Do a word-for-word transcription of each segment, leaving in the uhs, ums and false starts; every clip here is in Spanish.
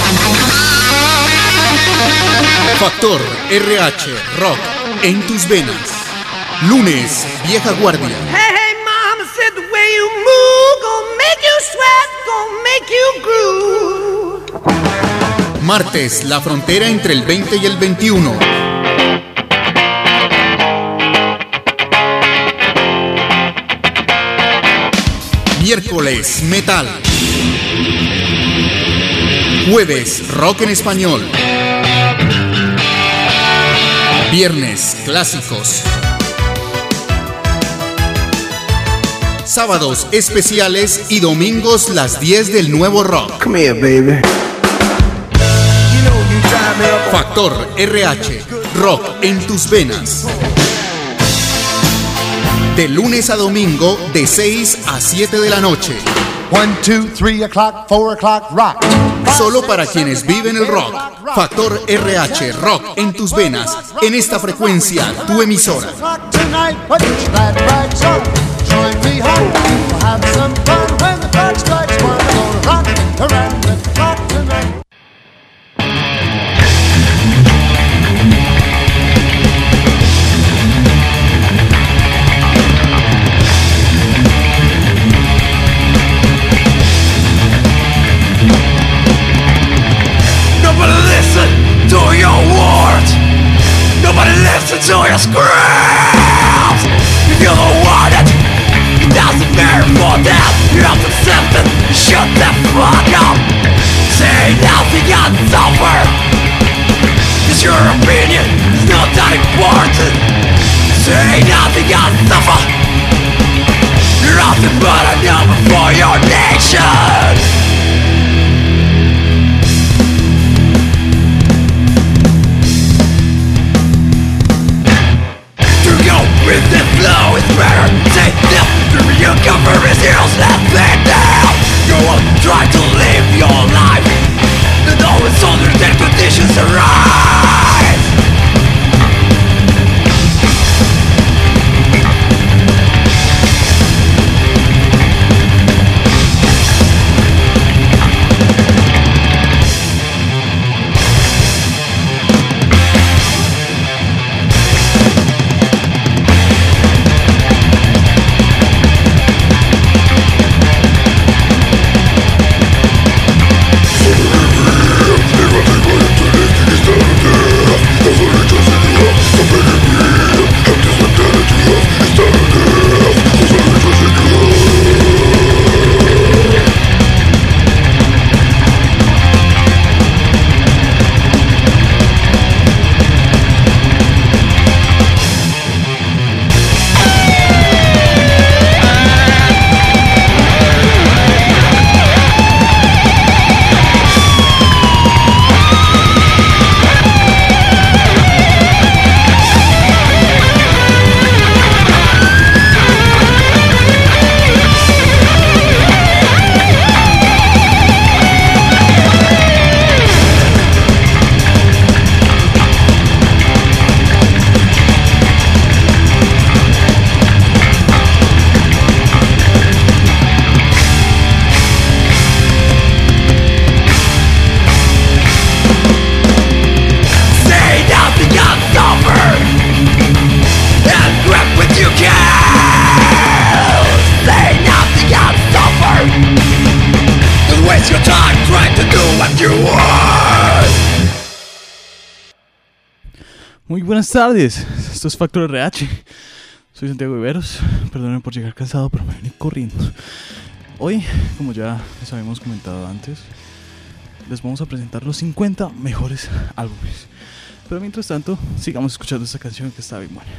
Factor R H Rock en tus venas. Lunes, Vieja Guardia. Hey, hey, mama said the way you move gonna make you sweat, gonna make you groove. Martes, La Frontera entre el veinte y el veintiuno. Miércoles, Metal. Jueves, Rock en español. Viernes, Clásicos. Sábados, especiales y domingos, las diez del nuevo rock. Come here, baby. Factor R H, Rock en tus venas. De lunes a domingo, de seis a siete de la noche. One, two, three o'clock, four o'clock, rock. Solo para quienes viven el rock. Factor R H, Rock en tus venas. En esta frecuencia, tu emisora. To your words, nobody listens to your screams. If you're the one that doesn't matter for that, you have to accept it. Shut the fuck up. Say nothing and suffer. Cause your opinion is not that important. Say nothing and suffer. You're nothing but a number for your nation. With the flow, it's better take them. You cover his heroes, let them down. You will try to live your life, and always under the conditions arise. Muy buenas tardes, esto es Factor R H. Soy Santiago Iberos, perdonen por llegar cansado, pero me vine corriendo. Hoy, como ya les habíamos comentado antes, les vamos a presentar los cincuenta mejores álbumes. Pero mientras tanto, sigamos escuchando esta canción que está bien buena.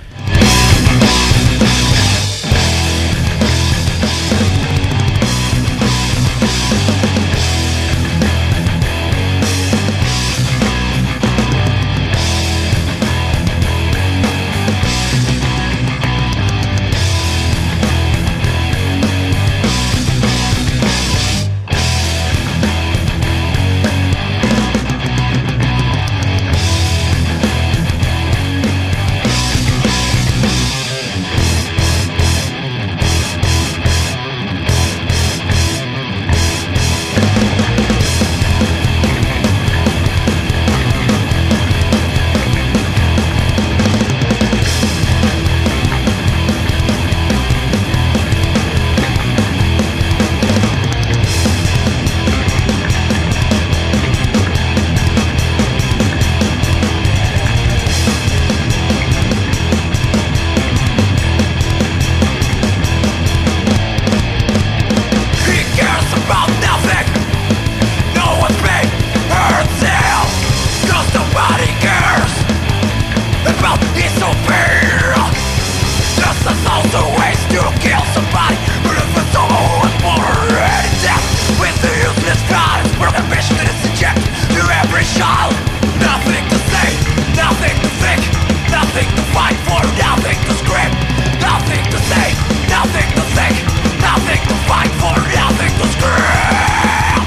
is so fair. Just a thousand ways to kill somebody, but if it's someone who is born in death, with the useless God, it's broken vision that is injected to every child. Nothing to say, nothing to think, nothing to fight for, nothing to scream, nothing to say, nothing to think, nothing to fight for, nothing to scream.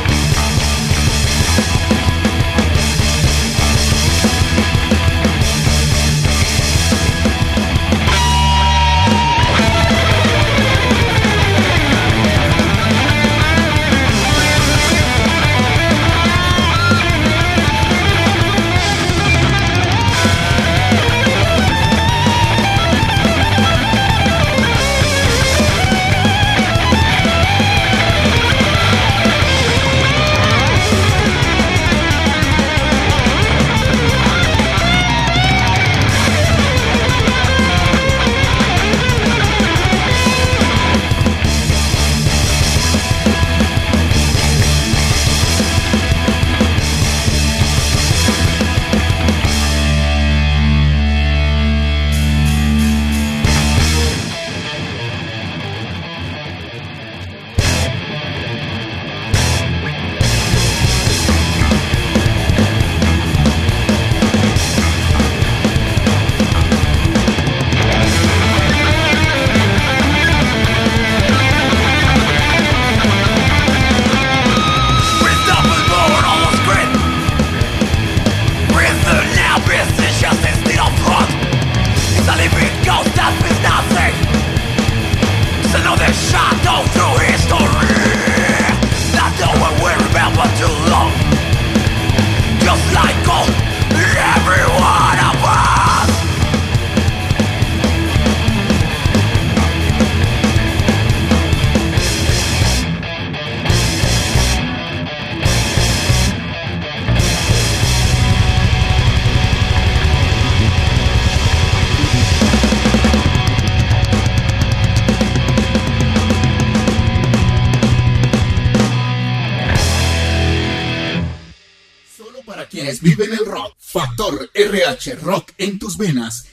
Viven el rock. Factor R H, rock en tus venas.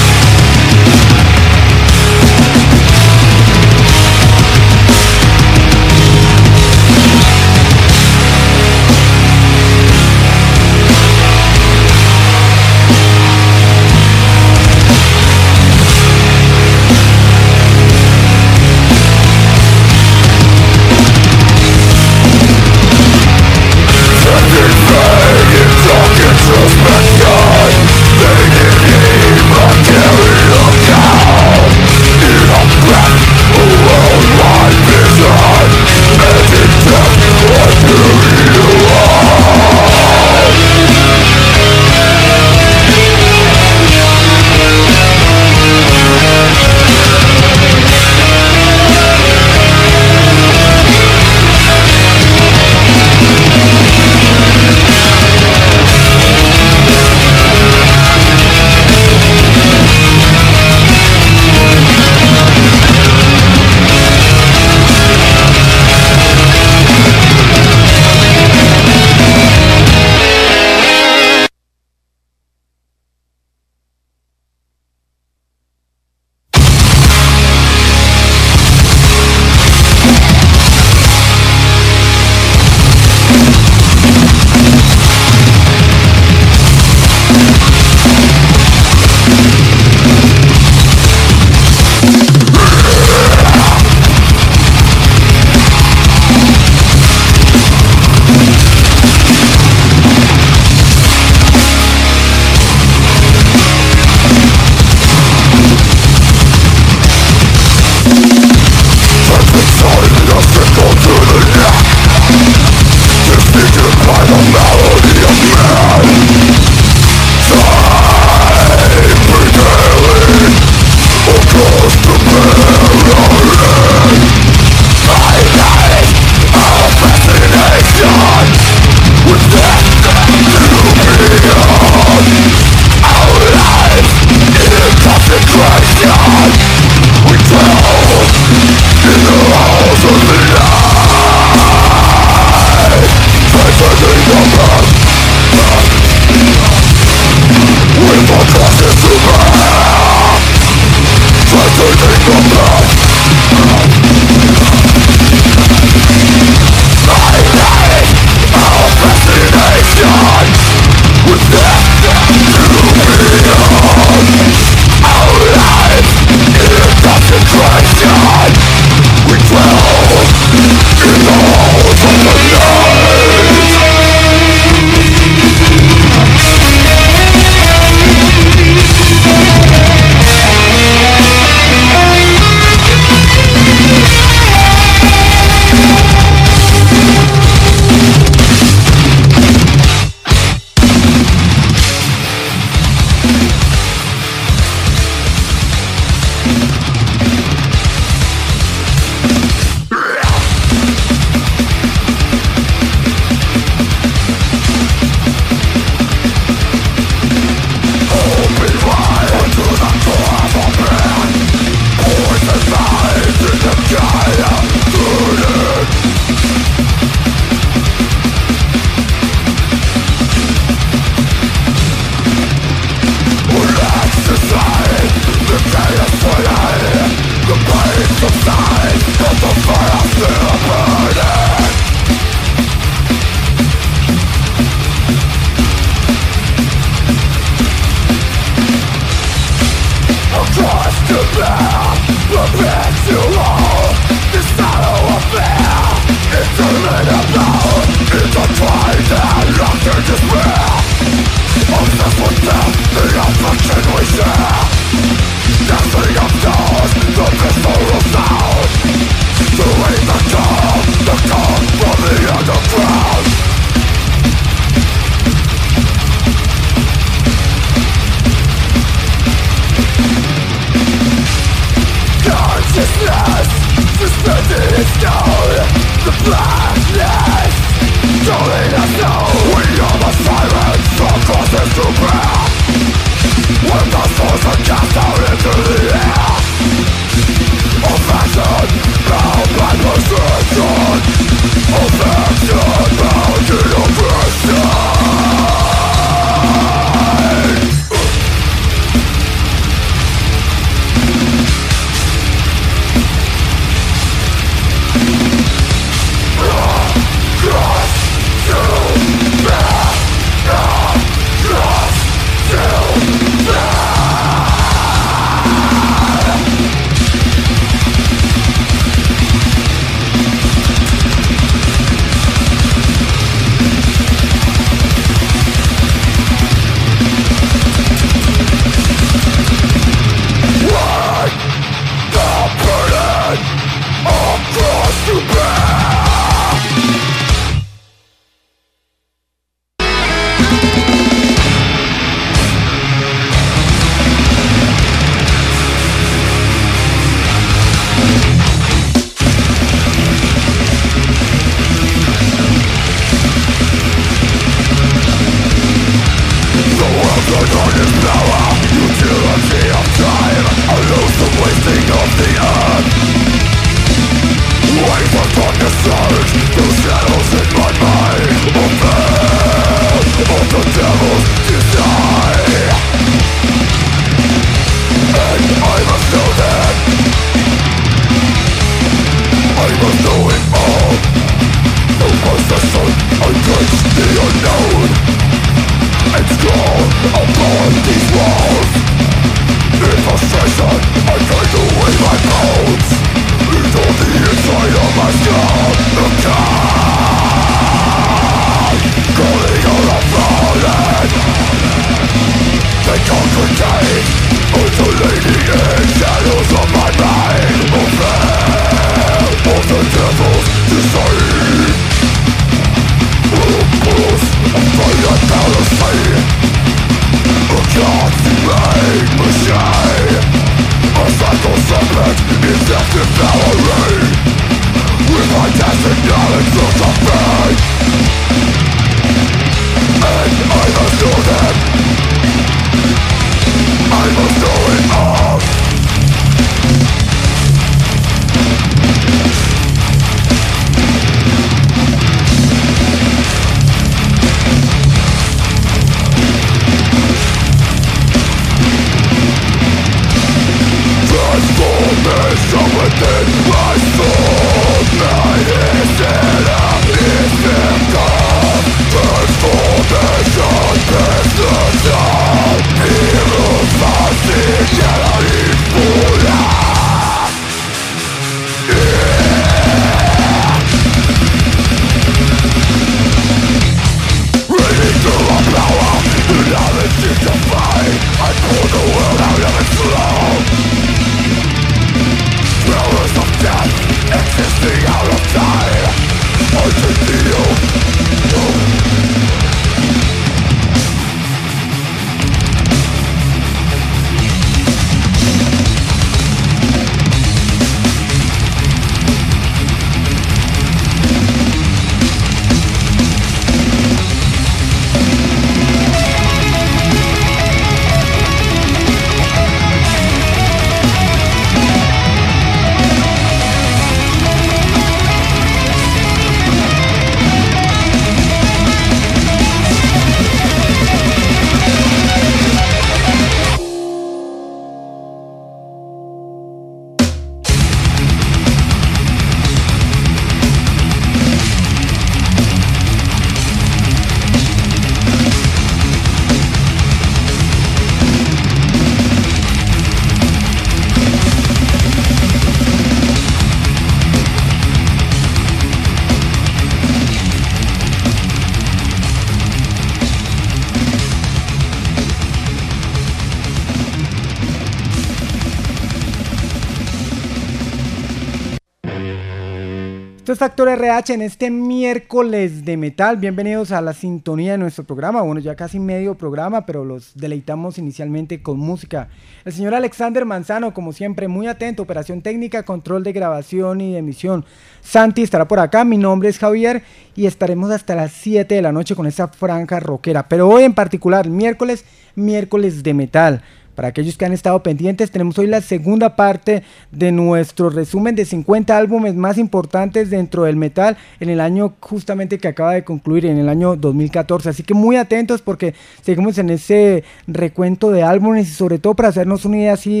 Esto es Factor R H en este miércoles de metal. Bienvenidos a la sintonía de nuestro programa. Bueno, ya casi medio programa, pero los deleitamos inicialmente con música. El señor Alexander Manzano, como siempre, muy atento. Operación técnica, control de grabación y de emisión. Santi estará por acá. Mi nombre es Javier y estaremos hasta las siete de la noche con esta franja rockera. Pero hoy en particular, miércoles, miércoles de metal. Para aquellos que han estado pendientes, tenemos hoy la segunda parte de nuestro resumen de cincuenta álbumes más importantes dentro del metal en el año justamente que acaba de concluir, en el año dos mil catorce. Así que muy atentos porque seguimos en ese recuento de álbumes y sobre todo para hacernos una idea así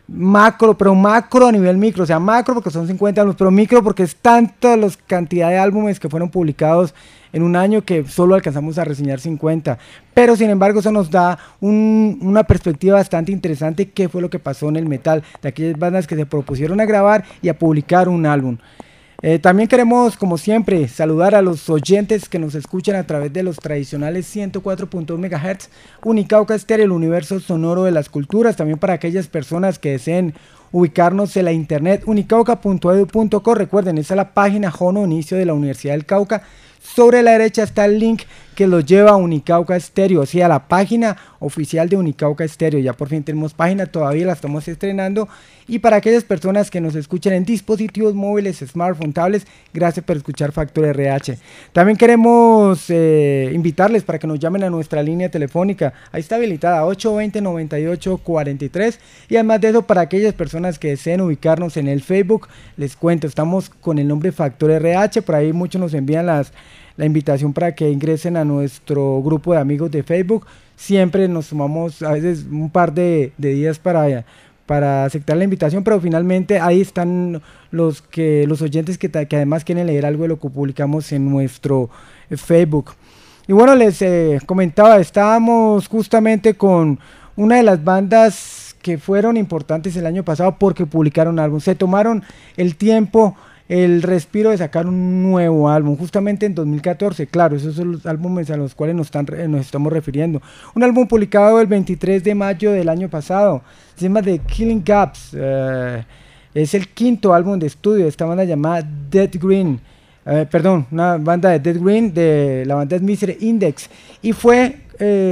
macro, pero macro a nivel micro, o sea, macro porque son cincuenta álbumes, pero micro porque es tanta la cantidad de álbumes que fueron publicados en un año que solo alcanzamos a reseñar cincuenta, pero sin embargo eso nos da un, una perspectiva bastante interesante qué fue lo que pasó en el metal, de aquellas bandas que se propusieron a grabar y a publicar un álbum. Eh, también queremos, como siempre, saludar a los oyentes que nos escuchan a través de los tradicionales ciento cuatro punto uno megahertz, Unicauca Estéreo, el universo sonoro de las culturas. También para aquellas personas que deseen ubicarnos en la internet, unicauca punto edu punto co. Recuerden, esa es la página Jono, inicio de la Universidad del Cauca. Sobre la derecha está el link que los lleva a Unicauca Estéreo, o sea, la página oficial de Unicauca Estéreo. Ya por fin tenemos página, todavía la estamos estrenando. Y para aquellas personas que nos escuchan en dispositivos móviles, smartphones, tablets, gracias por escuchar Factor R H. También queremos eh, invitarles para que nos llamen a nuestra línea telefónica. Ahí está habilitada, ocho dos cero, nueve ocho cuatro tres. Y además de eso, para aquellas personas que deseen ubicarnos en el Facebook, les cuento, estamos con el nombre Factor R H. Por ahí muchos nos envían las... la invitación para que ingresen a nuestro grupo de amigos de Facebook. Siempre nos tomamos a veces un par de, de días para, para aceptar la invitación, pero finalmente ahí están los, que, los oyentes que, que además quieren leer algo de lo que publicamos en nuestro Facebook. Y bueno, les eh, comentaba, estábamos justamente con una de las bandas que fueron importantes el año pasado porque publicaron álbum, se tomaron el tiempo, el respiro de sacar un nuevo álbum, justamente en dos mil catorce, claro, esos son los álbumes a los cuales nos, están, nos estamos refiriendo. Un álbum publicado el veintitrés de mayo del año pasado, se llama The Killing Gaps, uh, es el quinto álbum de estudio de esta banda llamada Dead Green, uh, perdón, una banda de Dead Green, de la banda Misery Index, y fue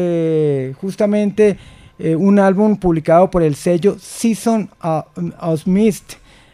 eh, justamente eh, un álbum publicado por el sello Season of, of Mist.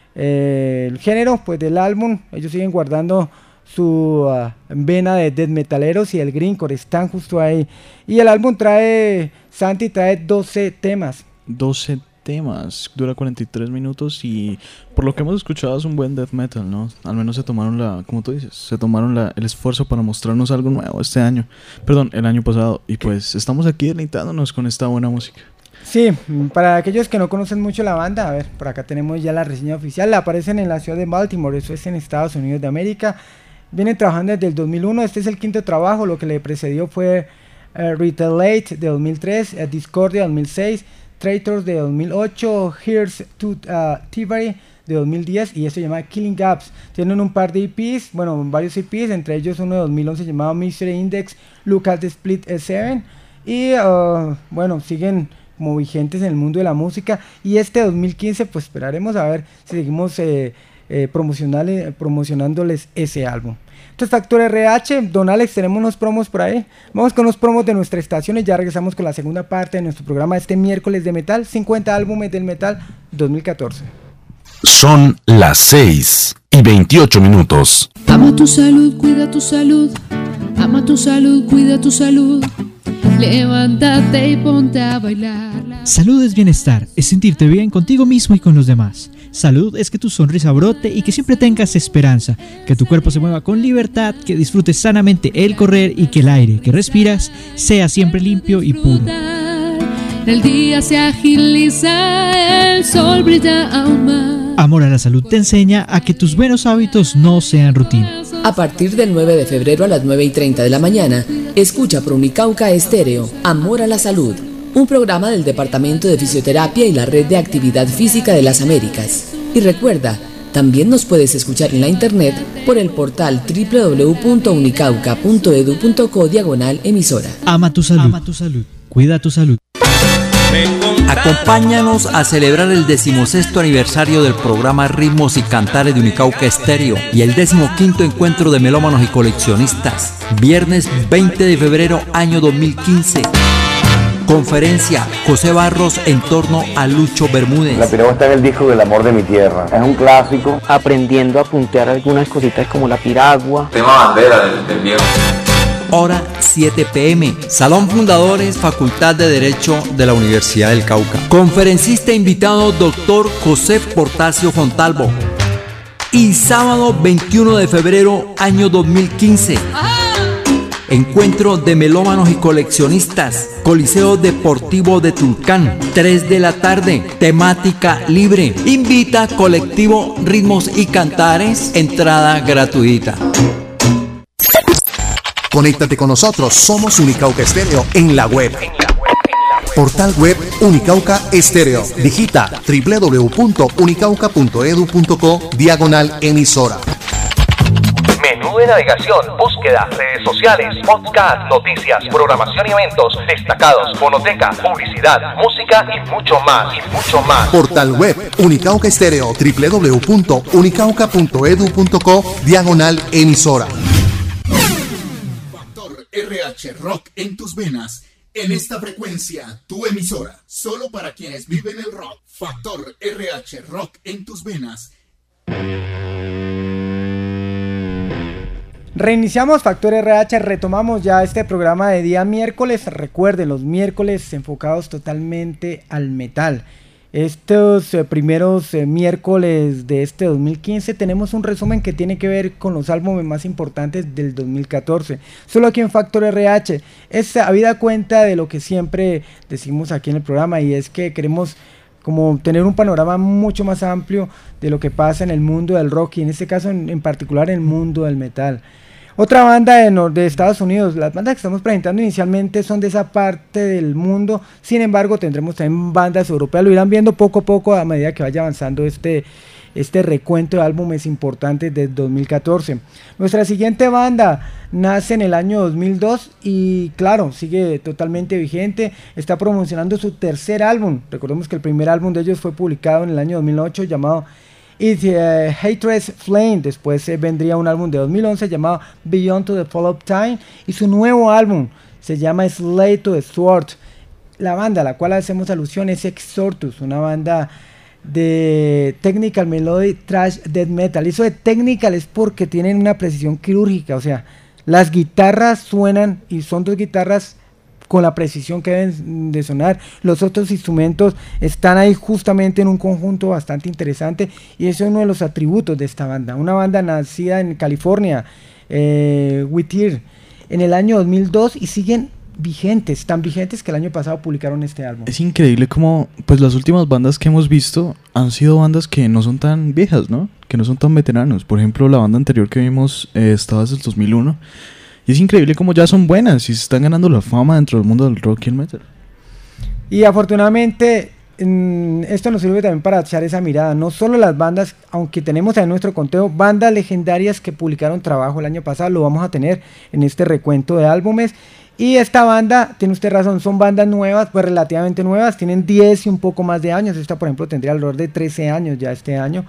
Eh, el género pues del álbum, ellos siguen guardando su uh, vena de death metaleros y el grindcore están justo ahí, y el álbum trae, Santi, trae doce temas. doce temas, dura cuarenta y tres minutos y por lo que hemos escuchado es un buen death metal, ¿no? Al menos se tomaron la, como tú dices, se tomaron la, el esfuerzo para mostrarnos algo nuevo este año, perdón, el año pasado, y pues estamos aquí deleitándonos con esta buena música. Sí, para aquellos que no conocen mucho la banda, a ver, por acá tenemos ya la reseña oficial, la aparecen en la ciudad de Baltimore, eso es en Estados Unidos de América, vienen trabajando desde el dos mil uno, este es el quinto trabajo, lo que le precedió fue uh, Retaliate de dos mil tres, uh, Discordia de dos mil seis, Traitors de dos mil ocho, Here's to uh, Thievery de dos mil diez, y esto se llama Killing Gaps. Tienen un par de E Ps, bueno, varios E Ps, entre ellos uno de dos mil once llamado Mystery Index, Look at the Split siete, y uh, bueno, siguen como vigentes en el mundo de la música, y este dos mil quince pues esperaremos a ver si seguimos eh, eh, promocionándoles ese álbum. Esto es Factor R H, Don Alex, tenemos unos promos por ahí, vamos con los promos de nuestra estación y ya regresamos con la segunda parte de nuestro programa este miércoles de metal, cincuenta álbumes del metal dos mil catorce. Son las seis y veintiocho minutos. Ama tu salud, cuida tu salud, ama tu salud, cuida tu salud. Levántate y ponte a bailar. Salud es bienestar, es sentirte bien contigo mismo y con los demás. Salud es que tu sonrisa brote y que siempre tengas esperanza, que tu cuerpo se mueva con libertad, que disfrutes sanamente el correr y que el aire que respiras sea siempre limpio y puro. El día se agiliza, el sol brilla aún más. Amor a la Salud te enseña a que tus buenos hábitos no sean rutina. A partir del nueve de febrero a las nueve y treinta de la mañana, escucha por Unicauca Estéreo, Amor a la Salud, un programa del Departamento de Fisioterapia y la Red de Actividad Física de las Américas. Y recuerda, también nos puedes escuchar en la internet por el portal doble u doble u doble u punto unicauca punto edu punto co diagonal emisora. Ama tu salud, ama tu salud, cuida tu salud. Acompáñanos a celebrar el decimosexto aniversario del programa Ritmos y Cantares de Unicauca Estéreo y el decimoquinto encuentro de melómanos y coleccionistas. Viernes veinte de febrero año dos mil quince. Conferencia José Barros en torno a Lucho Bermúdez. La piragua está en el disco del amor de mi tierra. Es un clásico. Aprendiendo a puntear algunas cositas como la piragua. Tema bandera del, del viejo. Hora siete pe eme. Salón Fundadores, Facultad de Derecho de la Universidad del Cauca. Conferencista invitado doctor José Portacio Fontalvo. Y sábado veintiuno de febrero año dos mil quince. Encuentro de melómanos y coleccionistas. Coliseo Deportivo de Tulcán, tres de la tarde, temática libre. Invita colectivo Ritmos y Cantares, entrada gratuita. Conéctate con nosotros, somos Unicauca Estéreo en la web. Portal web Unicauca Estéreo. Digita doble u doble u doble u punto unicauca punto edu punto co diagonal emisora. Menú de navegación, búsqueda, redes sociales, podcast, noticias, programación y eventos, destacados, fonoteca, publicidad, música y mucho más, y mucho más. Portal web Unicauca Estéreo, doble u doble u doble u punto unicauca punto edu punto co diagonal emisora. Factor R H Rock en tus venas. En esta frecuencia, tu emisora, solo para quienes viven el rock. Factor R H Rock en tus venas. Reiniciamos Factor R H, retomamos ya este programa de día miércoles. Recuerden, los miércoles enfocados totalmente al metal. Estos eh, primeros eh, miércoles de este dos mil quince tenemos un resumen que tiene que ver con los álbumes más importantes del dos mil catorce. Solo aquí en Factor R H. Es habida cuenta de lo que siempre decimos aquí en el programa, y es que queremos como tener un panorama mucho más amplio de lo que pasa en el mundo del rock, y en este caso en, en particular en el mundo del metal. Otra banda de, de Estados Unidos, las bandas que estamos presentando inicialmente son de esa parte del mundo, sin embargo tendremos también bandas europeas, lo irán viendo poco a poco a medida que vaya avanzando este, este recuento de álbumes importantes del dos mil catorce. Nuestra siguiente banda nace en el año dos mil dos y claro, sigue totalmente vigente, está promocionando su tercer álbum. Recordemos que el primer álbum de ellos fue publicado en el año dos mil ocho llamado It's uh, Hatred's Flame. Después eh, vendría un álbum de dos mil once llamado Beyond to the Fall of Time, y su nuevo álbum se llama Slay to the Sword. La banda a la cual hacemos alusión es Exortus, una banda de technical melody thrash death metal. Eso de technical es porque tienen una precisión quirúrgica, o sea, las guitarras suenan y son dos guitarras con la precisión que deben de sonar. Los otros instrumentos están ahí justamente en un conjunto bastante interesante, y eso es uno de los atributos de esta banda. Una banda nacida en California, eh, Whittier, en el año dos mil dos, y siguen vigentes, tan vigentes que el año pasado publicaron este álbum. Es increíble como pues las últimas bandas que hemos visto han sido bandas que no son tan viejas, ¿no? Que no son tan veteranos. Por ejemplo, la banda anterior que vimos eh, estaba desde el dos mil uno. Y es increíble como ya son buenas y se están ganando la fama dentro del mundo del rock y el metal. Y afortunadamente mm, esto nos sirve también para echar esa mirada. No solo las bandas, aunque tenemos en nuestro conteo bandas legendarias que publicaron trabajo el año pasado, lo vamos a tener en este recuento de álbumes. Y esta banda, tiene usted razón, son bandas nuevas, pues relativamente nuevas, tienen diez y un poco más de años. Esta por ejemplo tendría alrededor de trece años ya este año.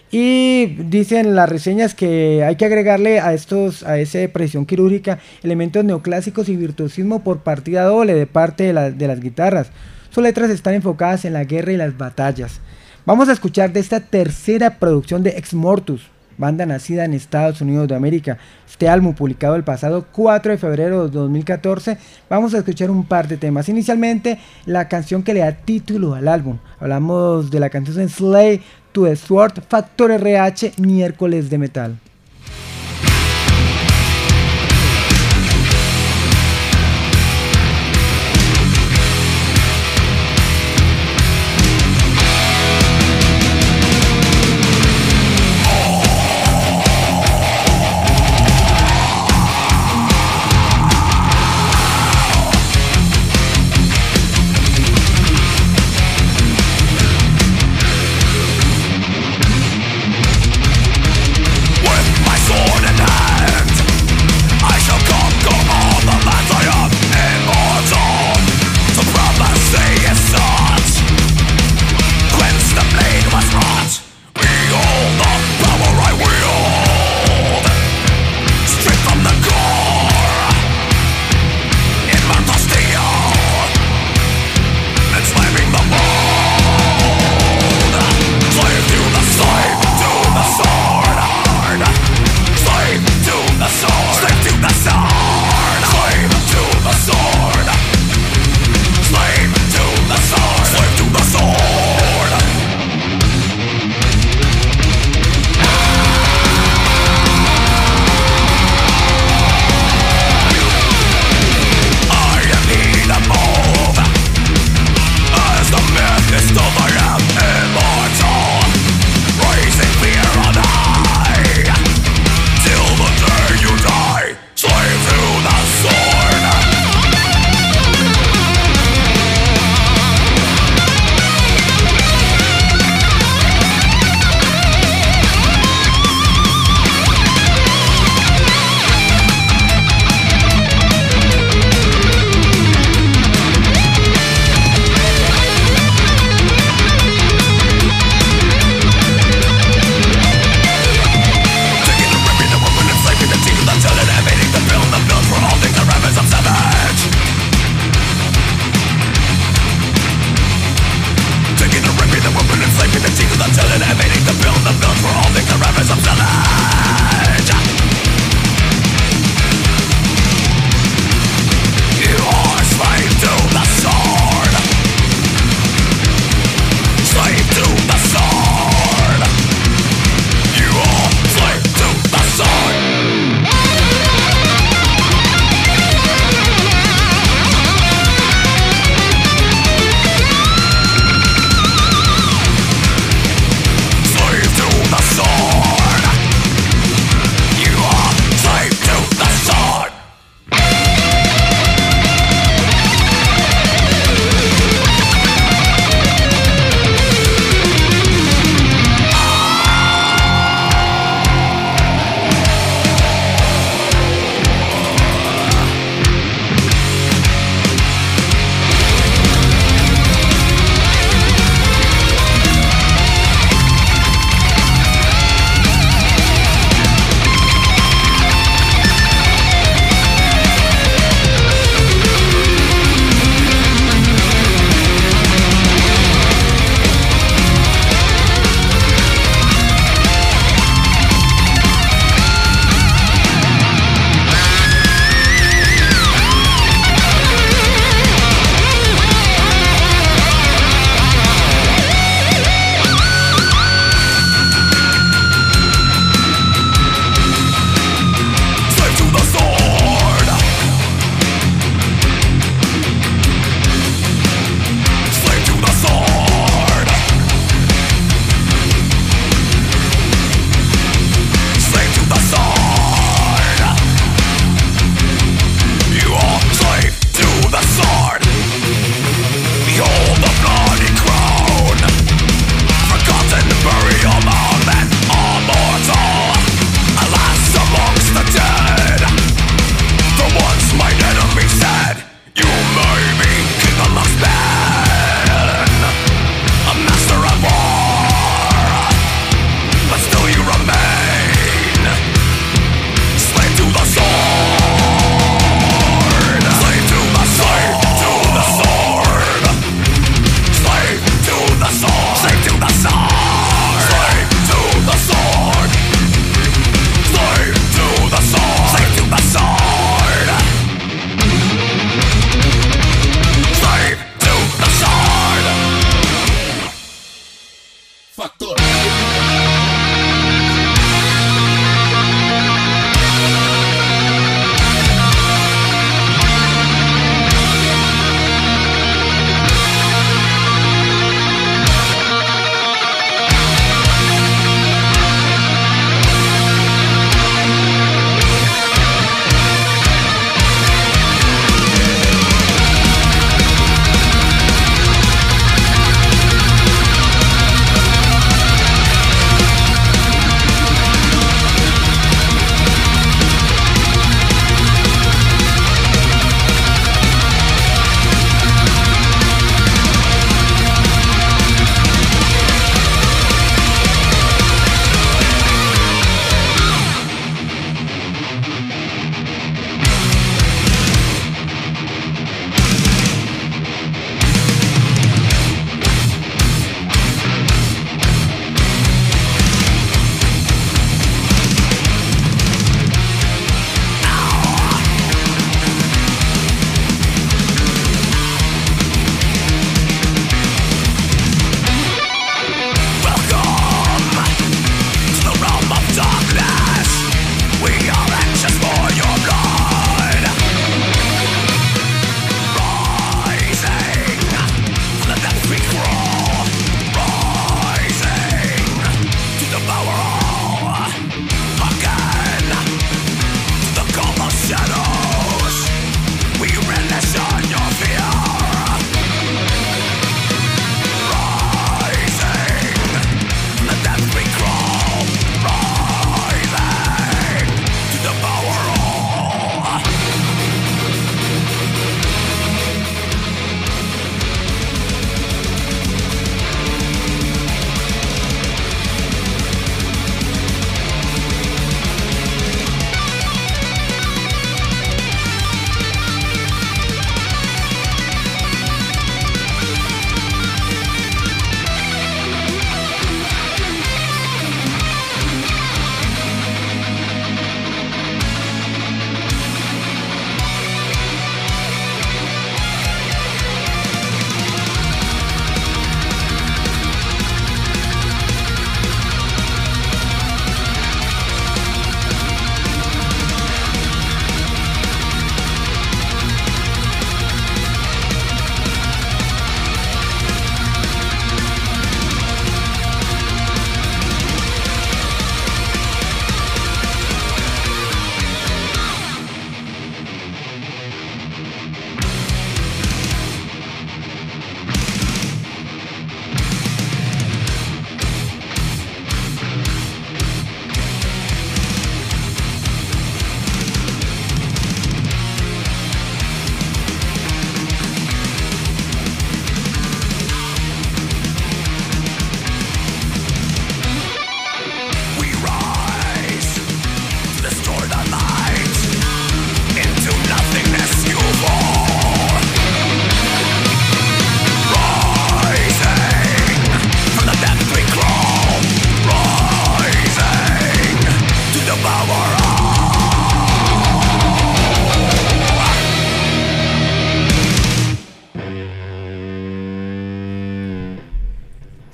Y dicen las reseñas que hay que agregarle a estos a esa precisión quirúrgica elementos neoclásicos y virtuosismo por partida doble de parte de, la, de las guitarras. Sus letras están enfocadas en la guerra y las batallas. Vamos a escuchar de esta tercera producción de Ex Mortus, banda nacida en Estados Unidos de América. Este álbum publicado el pasado cuatro de febrero de dos mil catorce. Vamos a escuchar un par de temas. Inicialmente la canción que le da título al álbum. Hablamos de la canción Slay to the Sword, Factor R H, miércoles de metal. When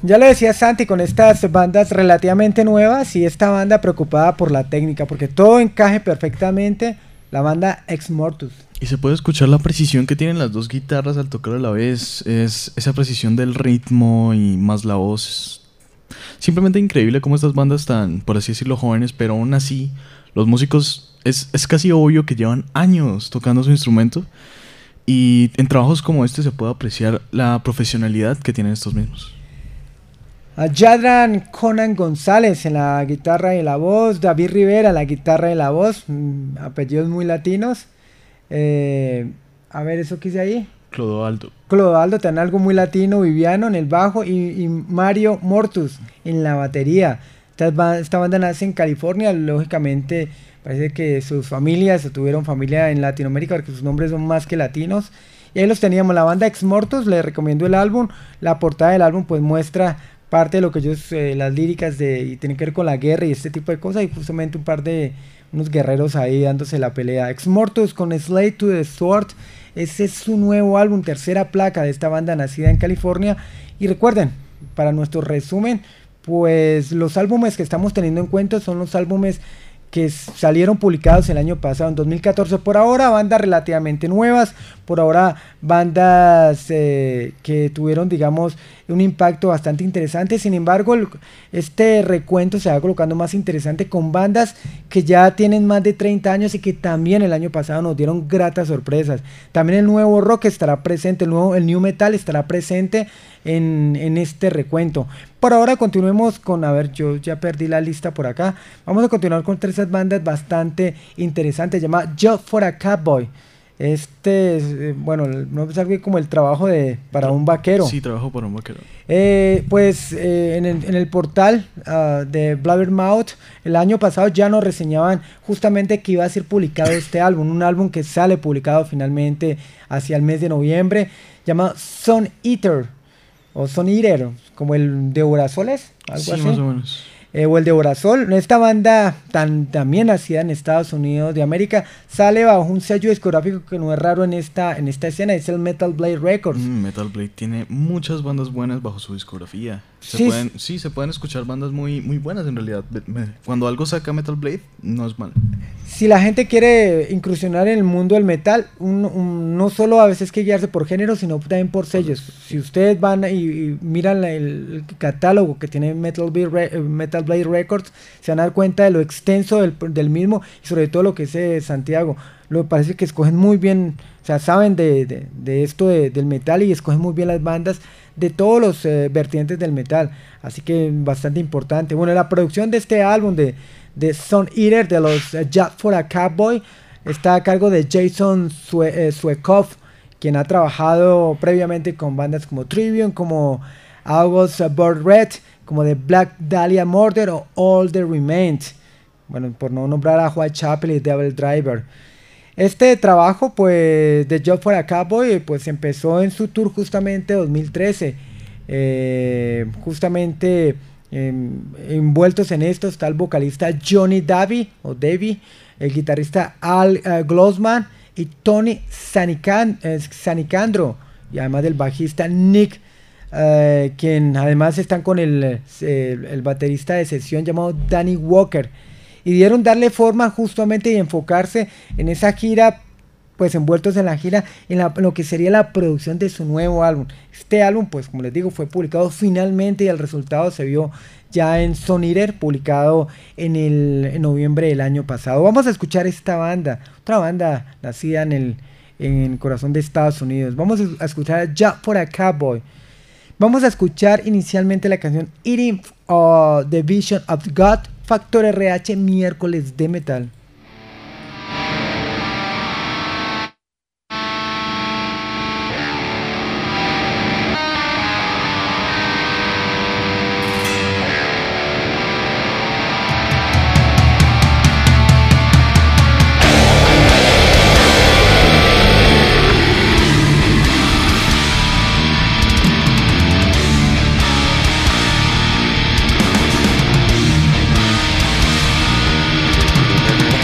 Ya lo decía Santi, con estas bandas relativamente nuevas y esta banda preocupada por la técnica, porque todo encaje perfectamente, la banda Ex Mortus. Y se puede escuchar la precisión que tienen las dos guitarras al tocar a la vez, es esa precisión del ritmo y más la voz. Simplemente increíble cómo estas bandas tan, por así decirlo, jóvenes, pero aún así los músicos es, es casi obvio que llevan años tocando su instrumento y en trabajos como este se puede apreciar la profesionalidad que tienen estos mismos. A Yadran Conan González en la guitarra y la voz, David Rivera en la guitarra y la voz, mmm, apellidos muy latinos. Eh, a ver, ¿eso qué hice ahí? Clodoaldo. Clodoaldo, tiene algo muy latino, Viviano en el bajo y, y Mario Mortus en la batería. Esta, esta banda nace en California, lógicamente parece que sus familias tuvieron familia en Latinoamérica porque sus nombres son más que latinos. Y ahí los teníamos, la banda Ex Mortus, les recomiendo el álbum, la portada del álbum pues muestra parte de lo que ellos, eh, las líricas de, y tienen que ver con la guerra y este tipo de cosas y justamente un par de unos guerreros ahí dándose la pelea. Ex Mortus con Slave to the Sword, ese es su nuevo álbum, tercera placa de esta banda nacida en California. Y recuerden, para nuestro resumen, pues los álbumes que estamos teniendo en cuenta son los álbumes que salieron publicados el año pasado, en dos mil catorce. Por ahora bandas relativamente nuevas, por ahora bandas eh, que tuvieron, digamos, un impacto bastante interesante. Sin embargo, el, este recuento se va colocando más interesante con bandas que ya tienen más de treinta años y que también el año pasado nos dieron gratas sorpresas. También el nuevo rock estará presente, el nuevo el new metal estará presente en, en este recuento. Por ahora continuemos con, a ver, yo ya perdí la lista por acá. Vamos a continuar con tres bandas bastante interesantes, llamada Job for a Cowboy. Este, eh, bueno, no es algo como el trabajo de para un vaquero. Sí, trabajo para un vaquero. Eh, pues eh, en, el, en el portal uh, de Blabbermouth el año pasado ya nos reseñaban justamente que iba a ser publicado este álbum, un álbum que sale publicado finalmente hacia el mes de noviembre, llamado Sun Eater o Sun Eater, como el de Orazoles, algo sí, así. Más o menos. Eh, o el de Orazol. Esta banda tan, también nacida en Estados Unidos de América sale bajo un sello discográfico que no es raro en esta, en esta escena, es el Metal Blade Records. Mm, Metal Blade tiene muchas bandas buenas bajo su discografía. Se sí, pueden, sí, se pueden escuchar bandas muy, muy buenas en realidad. Cuando algo saca Metal Blade, no es mal. Si la gente quiere incursionar en el mundo del metal, un, un, no solo a veces que guiarse por género, sino también por sellos. Si ustedes van y, y miran el, el catálogo que tiene Metal Blade, Metal Blade Records, se van a dar cuenta de lo extenso del, del mismo y sobre todo lo que es eh, Santiago. Lo parece que escogen muy bien, o sea, saben de, de, de esto de, del metal y escogen muy bien las bandas de todos los eh, vertientes del metal, así que bastante importante. Bueno, la producción de este álbum de, de Sun Eater, de los uh, Job for a Cowboy, está a cargo de Jason Sue, eh, Suekoff, quien ha trabajado previamente con bandas como Trivium, como August uh, Bird Red, como The Black Dahlia Murder o All the Remains, bueno, por no nombrar a Whitechapel y Devil Driver. Este trabajo, pues, de Job for a Cowboy, pues empezó en su tour justamente dos mil trece. Eh, justamente eh, envueltos en esto está el vocalista Johnny Davy, o Davy, el guitarrista Al uh, Glossman y Tony Sanican, eh, Sanicandro, y además del bajista Nick, eh, quien además están con el, el, el baterista de sesión llamado Danny Walker. Y dieron darle forma justamente y enfocarse en esa gira, pues envueltos en la gira, en, la, en lo que sería la producción de su nuevo álbum. Este álbum, pues como les digo, fue publicado finalmente y el resultado se vio ya en Sun Eater, publicado en, el, en noviembre del año pasado. Vamos a escuchar esta banda, otra banda nacida en el, en el corazón de Estados Unidos. Vamos a escuchar a Job for a Cowboy. Vamos a escuchar inicialmente la canción Eating uh, the Vision of God, Factor R H, miércoles de metal. Thank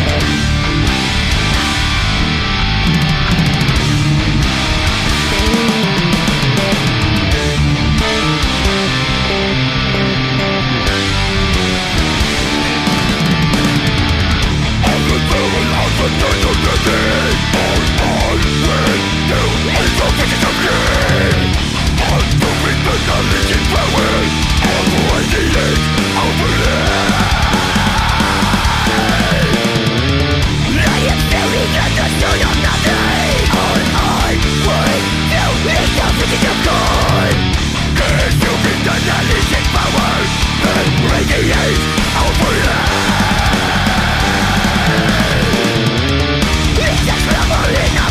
It's just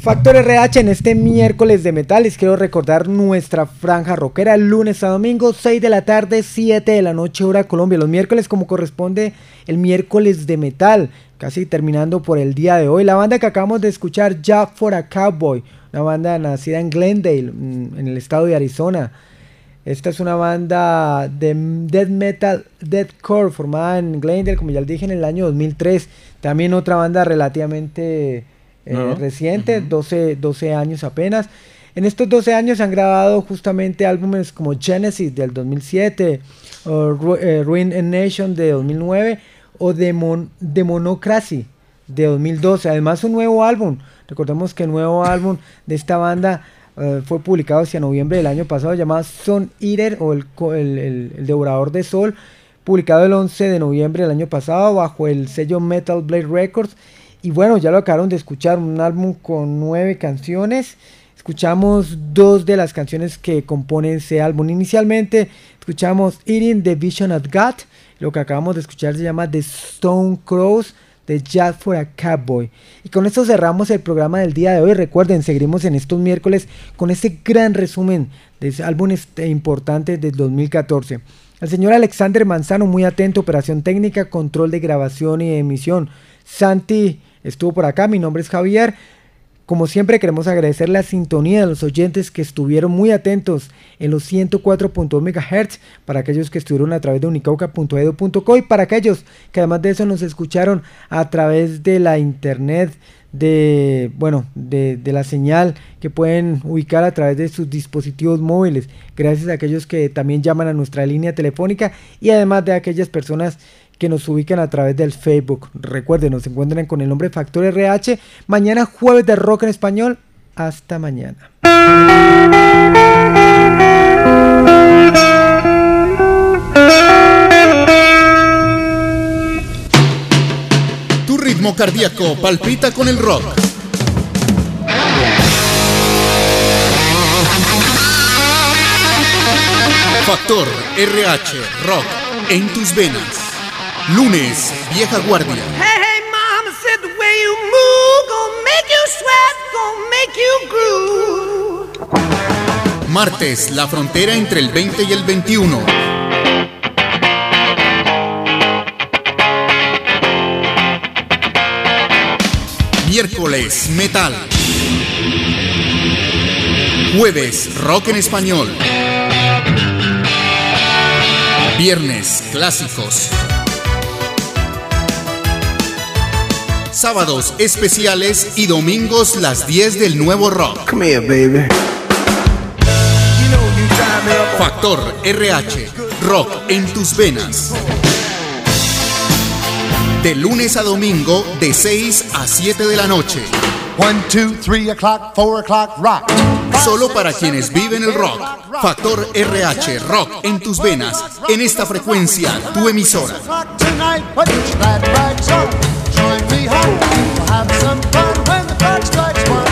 Factor R H en este miércoles de metal. Les quiero recordar nuestra franja rockera, lunes a domingo, seis de la tarde, siete de la noche, hora Colombia. Los miércoles como corresponde el miércoles de metal, casi terminando por el día de hoy. La banda que acabamos de escuchar, Job for a Cowboy, una banda nacida en Glendale, en el estado de Arizona. Esta es una banda de death metal, deathcore, formada en Glendale, como ya les dije, en el año dos mil tres. También otra banda relativamente eh, no. reciente, uh-huh. doce, doce años apenas. En estos doce años han grabado justamente álbumes como Genesis del dos mil siete, o Ru- eh, Ruin a Nation de dos mil nueve o Demon- Demonocracy de dos mil doce. Además un nuevo álbum, recordemos que el nuevo álbum de esta banda Uh, fue publicado hacia noviembre del año pasado, llamado Sun Eater o el, el, el, el Devorador de Sol, publicado el once de noviembre del año pasado bajo el sello Metal Blade Records. Y bueno, ya lo acabaron de escuchar, un álbum con nueve canciones. Escuchamos dos de las canciones que componen ese álbum. Inicialmente escuchamos Eating the Vision of God. Lo que acabamos de escuchar se llama The Stone Crows, de Job for a Cowboy. Y con esto cerramos el programa del día de hoy. Recuerden, seguiremos en estos miércoles con este gran resumen de ese álbum este importante del dos mil catorce. El señor Alexander Manzano, muy atento, operación técnica, control de grabación y emisión. Santi estuvo por acá, mi nombre es Javier. Como siempre queremos agradecer la sintonía de los oyentes que estuvieron muy atentos en los ciento cuatro punto dos megahertz, para aquellos que estuvieron a través de unicauca punto edu punto co y para aquellos que además de eso nos escucharon a través de la internet, de bueno de, de la señal que pueden ubicar a través de sus dispositivos móviles. Gracias a aquellos que también llaman a nuestra línea telefónica y además de aquellas personas que nos ubican a través del Facebook. Recuerden, nos encuentran con el nombre Factor R H. Mañana jueves de rock en español. Hasta mañana. Tu ritmo cardíaco palpita con el rock. Factor R H, rock en tus venas. Lunes, Vieja Guardia. Hey, hey, mama said the way you move gonna make you sweat, gonna make you groove. Martes, la frontera entre el veinte y el veintiuno. Miércoles, metal. Jueves, rock en español. Viernes, clásicos. Sábados especiales y domingos las diez del nuevo rock. Come here, baby. Factor R H, rock en tus venas. De lunes a domingo, de seis a siete de la noche. One, two, three o'clock, four o'clock, rock. Solo para quienes viven el rock. Factor R H, rock en tus venas. En esta frecuencia, tu emisora. Join me home, we'll have some fun when the clock strikes one.